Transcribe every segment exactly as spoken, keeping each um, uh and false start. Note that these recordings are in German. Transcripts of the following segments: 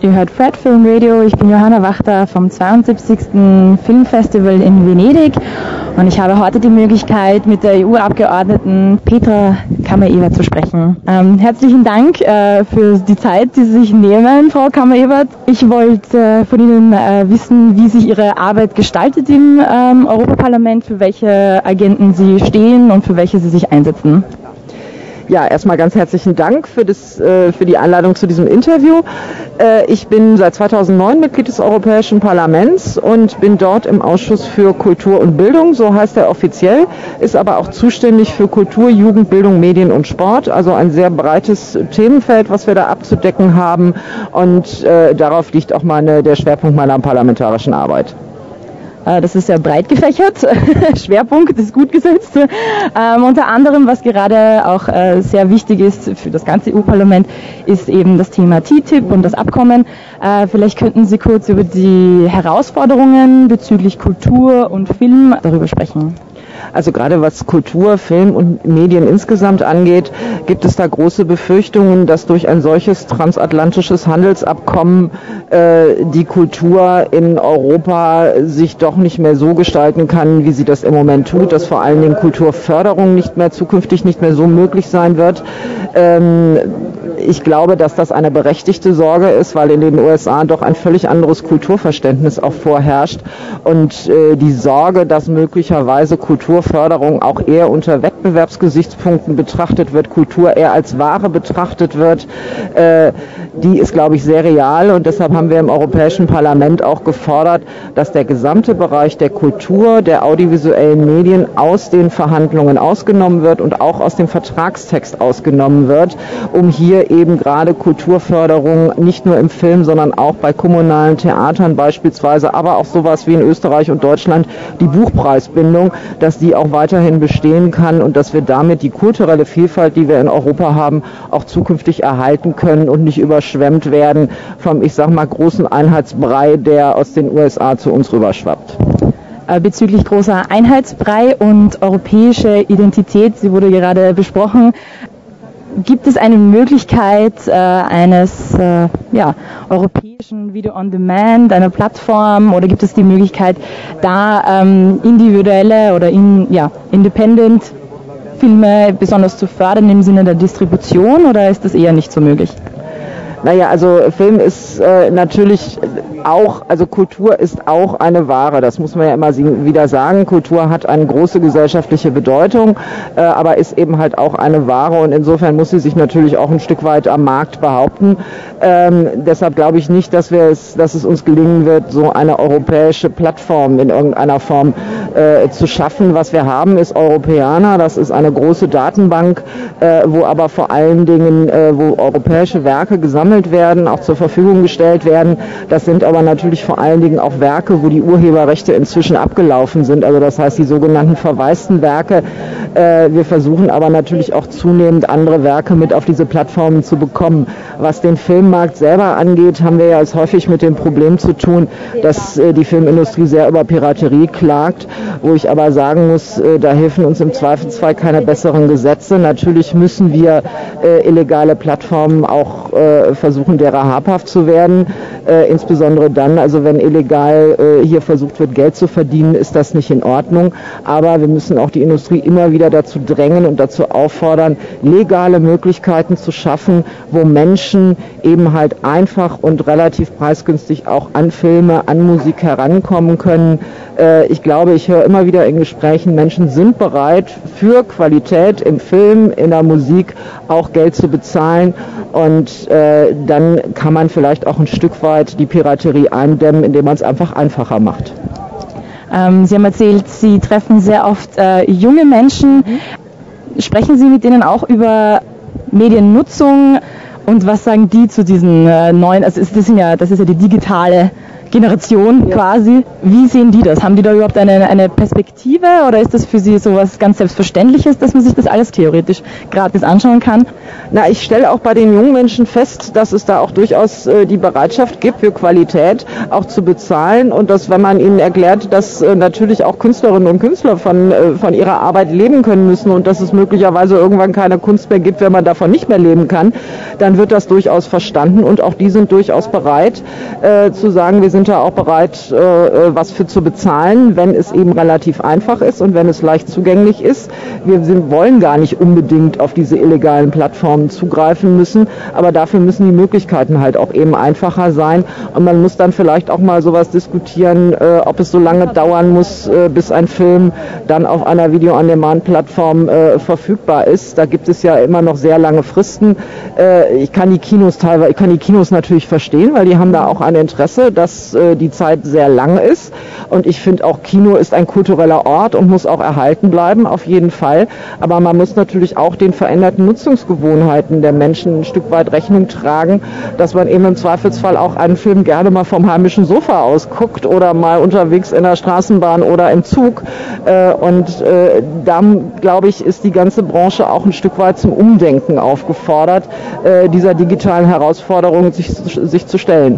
Ihr hört Fred Film Radio, ich bin Johanna Wachter vom zweiundsiebzigsten Filmfestival in Venedig und ich habe heute die Möglichkeit, mit der E U-Abgeordneten Petra Kammer-Ewert zu sprechen. Ähm, herzlichen Dank äh, für die Zeit, die Sie sich nehmen, Frau Kammer-Ewert. Ich wollte äh, von Ihnen äh, wissen, wie sich Ihre Arbeit gestaltet im ähm, Europaparlament, für welche Agenten Sie stehen und für welche Sie sich einsetzen. Ja, erstmal ganz herzlichen Dank für, das, äh, für die Einladung zu diesem Interview. Äh, ich bin seit zweitausendneun Mitglied des Europäischen Parlaments und bin dort im Ausschuss für Kultur und Bildung, so heißt er offiziell, ist aber auch zuständig für Kultur, Jugend, Bildung, Medien und Sport, also ein sehr breites Themenfeld, was wir da abzudecken haben und äh, darauf liegt auch meine, der Schwerpunkt meiner parlamentarischen Arbeit. Das ist sehr breit gefächert, Schwerpunkt ist gut gesetzt. Ähm, unter anderem, was gerade auch äh, sehr wichtig ist für das ganze E U-Parlament, ist eben das Thema T T I P und das Abkommen. Äh, vielleicht könnten Sie kurz über die Herausforderungen bezüglich Kultur und Film darüber sprechen. Also gerade was Kultur, Film und Medien insgesamt angeht, gibt es da große Befürchtungen, dass durch ein solches transatlantisches Handelsabkommen äh, die Kultur in Europa sich doch nicht mehr so gestalten kann, wie sie das im Moment tut, dass vor allen Dingen Kulturförderung nicht mehr zukünftig nicht mehr so möglich sein wird. Ähm, Ich glaube, dass das eine berechtigte Sorge ist, weil in den U S A doch ein völlig anderes Kulturverständnis auch vorherrscht und äh, die Sorge, dass möglicherweise Kulturförderung auch eher unter Wettbewerbsgesichtspunkten betrachtet wird, Kultur eher als Ware betrachtet wird, äh, die ist, glaube ich, sehr real und deshalb haben wir im Europäischen Parlament auch gefordert, dass der gesamte Bereich der Kultur, der audiovisuellen Medien aus den Verhandlungen ausgenommen wird und auch aus dem Vertragstext ausgenommen wird, um hier eben gerade Kulturförderung nicht nur im Film, sondern auch bei kommunalen Theatern beispielsweise, aber auch sowas wie in Österreich und Deutschland die Buchpreisbindung, dass die auch weiterhin bestehen kann und dass wir damit die kulturelle Vielfalt, die wir in Europa haben, auch zukünftig erhalten können und nicht überschwemmt werden vom, ich sag mal, großen Einheitsbrei, der aus den U S A zu uns rüberschwappt. Bezüglich großer Einheitsbrei und europäische Identität, sie wurde gerade besprochen, gibt es eine Möglichkeit äh, eines äh, ja, europäischen Video-on-Demand, einer Plattform, oder gibt es die Möglichkeit, da ähm, individuelle oder in, ja, Independent Filme besonders zu fördern im Sinne der Distribution, oder ist das eher nicht so möglich? Naja, also Film ist äh, natürlich auch, also Kultur ist auch eine Ware, das muss man ja immer wieder sagen. Kultur hat eine große gesellschaftliche Bedeutung, äh, aber ist eben halt auch eine Ware und insofern muss sie sich natürlich auch ein Stück weit am Markt behaupten. Ähm, deshalb glaube ich nicht, dass wir es, dass es uns gelingen wird, so eine europäische Plattform in irgendeiner Form äh, zu schaffen. Was wir haben, ist Europeana, das ist eine große Datenbank, äh, wo aber vor allen Dingen, äh, wo europäische Werke gesammelt werden, auch zur Verfügung gestellt werden. Das sind aber natürlich vor allen Dingen auch Werke, wo die Urheberrechte inzwischen abgelaufen sind. Also das heißt die sogenannten verwaisten Werke. Äh, wir versuchen aber natürlich auch zunehmend andere Werke mit auf diese Plattformen zu bekommen. Was den Filmmarkt selber angeht, haben wir ja als häufig mit dem Problem zu tun, dass äh, die Filmindustrie sehr über Piraterie klagt, wo ich aber sagen muss, äh, da helfen uns im Zweifelsfall keine besseren Gesetze. Natürlich müssen wir äh, illegale Plattformen auch äh, versuchen, derer habhaft zu werden. Äh, insbesondere dann, also wenn illegal äh, hier versucht wird, Geld zu verdienen, ist das nicht in Ordnung. Aber wir müssen auch die Industrie immer wieder dazu drängen und dazu auffordern, legale Möglichkeiten zu schaffen, wo Menschen eben halt einfach und relativ preisgünstig auch an Filme, an Musik herankommen können. Äh, ich glaube, ich höre immer wieder in Gesprächen, Menschen sind bereit, für Qualität im Film, in der Musik auch Geld zu bezahlen und äh, dann kann man vielleicht auch ein Stück weit die Piraterie eindämmen, indem man es einfach einfacher macht. Ähm, Sie haben erzählt, Sie treffen sehr oft äh, junge Menschen. Mhm. Sprechen Sie mit denen auch über Mediennutzung und was sagen die zu diesen äh, neuen, also das, sind ja, das ist ja die digitale Generation ja. quasi. Wie sehen die das? Haben die da überhaupt eine, eine Perspektive oder ist das für sie so was ganz Selbstverständliches, dass man sich das alles theoretisch gratis anschauen kann? Na, ich stelle auch bei den jungen Menschen fest, dass es da auch durchaus äh, die Bereitschaft gibt, für Qualität auch zu bezahlen und dass, wenn man ihnen erklärt, dass äh, natürlich auch Künstlerinnen und Künstler von, äh, von ihrer Arbeit leben können müssen und dass es möglicherweise irgendwann keine Kunst mehr gibt, wenn man davon nicht mehr leben kann, dann wird das durchaus verstanden und auch die sind durchaus bereit äh, zu sagen, wir sind da auch bereit, äh, was für zu bezahlen, wenn es eben relativ einfach ist und wenn es leicht zugänglich ist. Wir sind, wollen gar nicht unbedingt auf diese illegalen Plattformen zugreifen müssen, aber dafür müssen die Möglichkeiten halt auch eben einfacher sein und man muss dann vielleicht auch mal sowas diskutieren, äh, ob es so lange dauern muss, äh, bis ein Film dann auf einer Video-on-Demand-Plattform äh, verfügbar ist. Da gibt es ja immer noch sehr lange Fristen. Äh, ich kann die Kinos teilweise, ich kann die Kinos natürlich verstehen, weil die haben da auch ein Interesse, dass äh, die Zeit sehr lang ist und ich finde auch Kino ist ein kultureller Ort und muss auch erhalten bleiben, auf jeden Fall. Aber man muss natürlich auch den veränderten Nutzungsgewohnheiten der Menschen ein Stück weit Rechnung tragen, dass man eben im Zweifelsfall auch einen Film gerne mal vom heimischen Sofa aus guckt oder mal unterwegs in der Straßenbahn oder im Zug. Und da, glaube ich, ist die ganze Branche auch ein Stück weit zum Umdenken aufgefordert, dieser digitalen Herausforderung sich, sich zu stellen.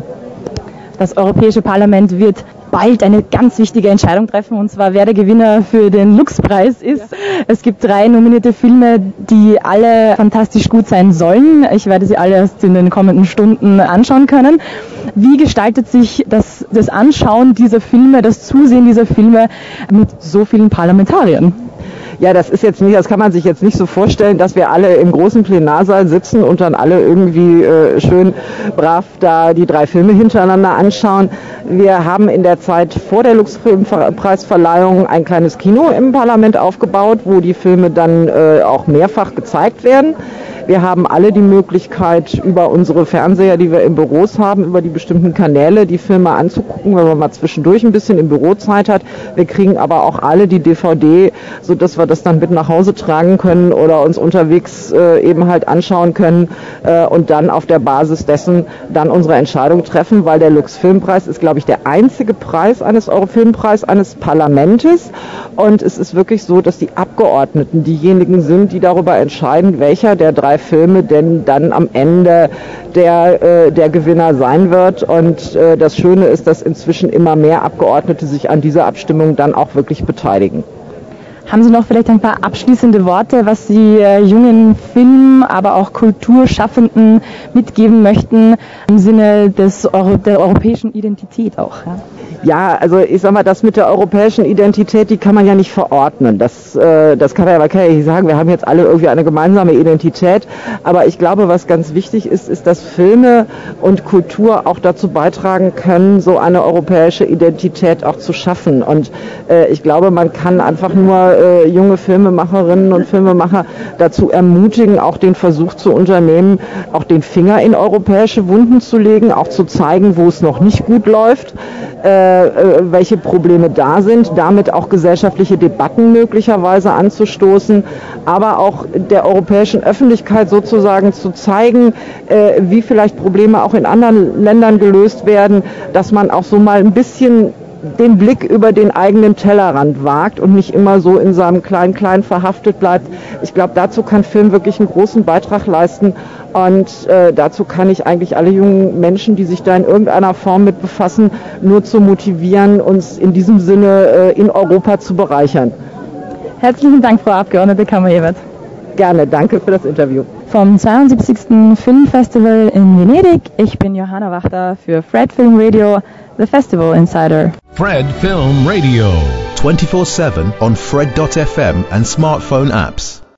Das Europäische Parlament wird bald eine ganz wichtige Entscheidung treffen, und zwar wer der Gewinner für den Lux-Preis ist. Ja. Es gibt drei nominierte Filme, die alle fantastisch gut sein sollen. Ich werde sie alle erst in den kommenden Stunden anschauen können. Wie gestaltet sich das, das Anschauen dieser Filme, das Zusehen dieser Filme mit so vielen Parlamentariern? Ja, das ist jetzt nicht, das kann man sich jetzt nicht so vorstellen, dass wir alle im großen Plenarsaal sitzen und dann alle irgendwie äh, schön brav da die drei Filme hintereinander anschauen. Wir haben in der Zeit vor der Lux-Filmpreisverleihung ein kleines Kino im Parlament aufgebaut, wo die Filme dann äh, auch mehrfach gezeigt werden. Wir haben alle die Möglichkeit, über unsere Fernseher, die wir in Büros haben, über die bestimmten Kanäle die Filme anzugucken, wenn man mal zwischendurch ein bisschen im Büro Zeit hat. Wir kriegen aber auch alle die D V D, sodass wir das dann mit nach Hause tragen können oder uns unterwegs äh, eben halt anschauen können äh, und dann auf der Basis dessen dann unsere Entscheidung treffen, weil der Lux-Filmpreis ist, glaube ich, der einzige Preis eines Eurofilmpreis eines Parlamentes und es ist wirklich so, dass die Abgeordneten diejenigen sind, die darüber entscheiden, welcher der drei Filme denn dann am Ende der, äh, der Gewinner sein wird. Und äh, das Schöne ist, dass inzwischen immer mehr Abgeordnete sich an dieser Abstimmung dann auch wirklich beteiligen. Haben Sie noch vielleicht ein paar abschließende Worte, was Sie äh, jungen Film-, aber auch Kulturschaffenden mitgeben möchten im Sinne des Euro- der europäischen Identität auch? Ja? Ja, also ich sag mal, das mit der europäischen Identität, die kann man ja nicht verordnen. Das, äh, das kann man ja, kann ja nicht sagen, wir haben jetzt alle irgendwie eine gemeinsame Identität. Aber ich glaube, was ganz wichtig ist, ist, dass Filme und Kultur auch dazu beitragen können, so eine europäische Identität auch zu schaffen. Und äh, ich glaube, man kann einfach nur äh, junge Filmemacherinnen und Filmemacher dazu ermutigen, auch den Versuch zu unternehmen, auch den Finger in europäische Wunden zu legen, auch zu zeigen, wo es noch nicht gut läuft. Äh, welche Probleme da sind, damit auch gesellschaftliche Debatten möglicherweise anzustoßen, aber auch der europäischen Öffentlichkeit sozusagen zu zeigen, äh, wie vielleicht Probleme auch in anderen Ländern gelöst werden, dass man auch so mal ein bisschen den Blick über den eigenen Tellerrand wagt und nicht immer so in seinem Klein-Klein verhaftet bleibt. Ich glaube, dazu kann Film wirklich einen großen Beitrag leisten und äh, dazu kann ich eigentlich alle jungen Menschen, die sich da in irgendeiner Form mit befassen, nur zu motivieren, uns in diesem Sinne äh, in Europa zu bereichern. Herzlichen Dank, Frau Abgeordnete Kammer-Ewert. Gerne, danke für das Interview. Vom zweiundsiebzigsten Filmfestival in Venedig. Ich bin Johanna Wachter für Fred Film Radio, The Festival Insider. Fred Film Radio. twenty-four seven on Fred dot f m and smartphone apps.